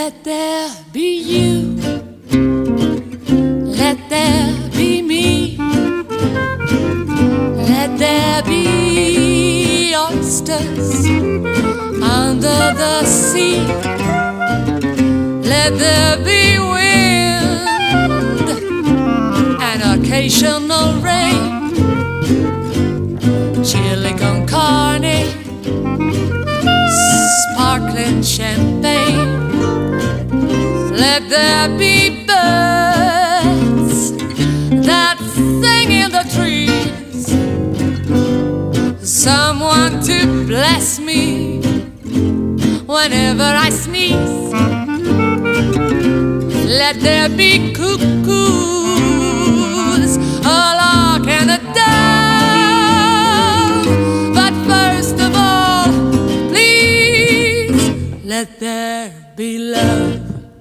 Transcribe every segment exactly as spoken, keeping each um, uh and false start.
Let there be you, let there be me, let there be oysters under the sea, let there be wind and occasional rain, chili con carne, sparkling champagne. Let there be birds that sing in the trees, someone to bless me whenever I sneeze. Let there be cuckoos, a lark and a dove. But first of all, please, let there be love.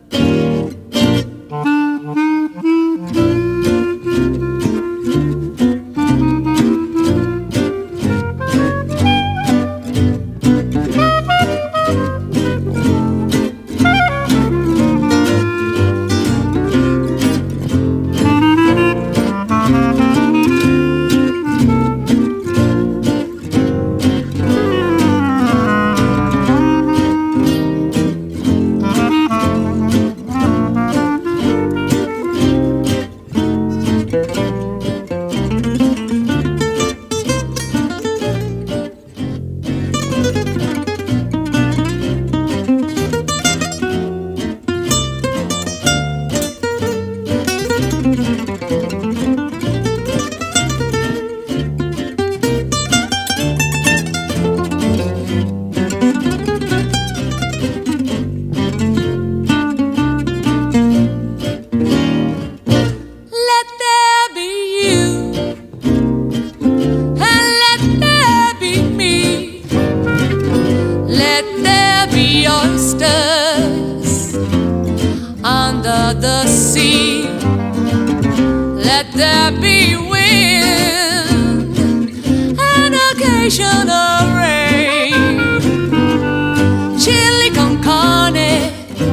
Oysters under the sea, let there be wind and occasional rain, chili con carne,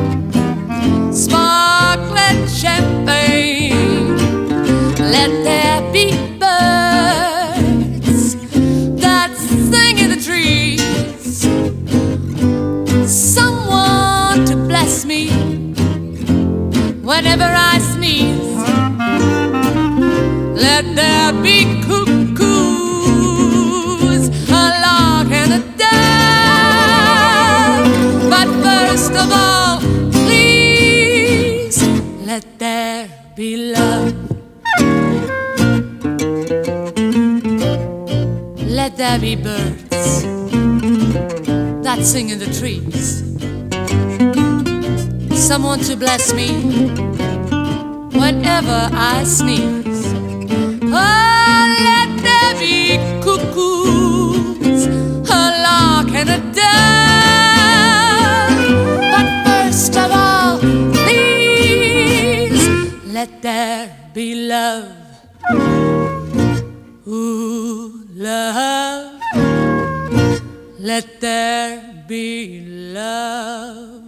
sparkling champagne. Let there be birds that sing in the trees, someone to bless me whenever I sneeze. Let there be cuckoos, a lark and a dove. But first of all, please, let there be love. Let there be birds that sing in the trees, someone to bless me whenever I sneeze. Oh, let there be cuckoos, a lark and a dove. But first of all, please, let there be love. Ooh, love. Let there be love.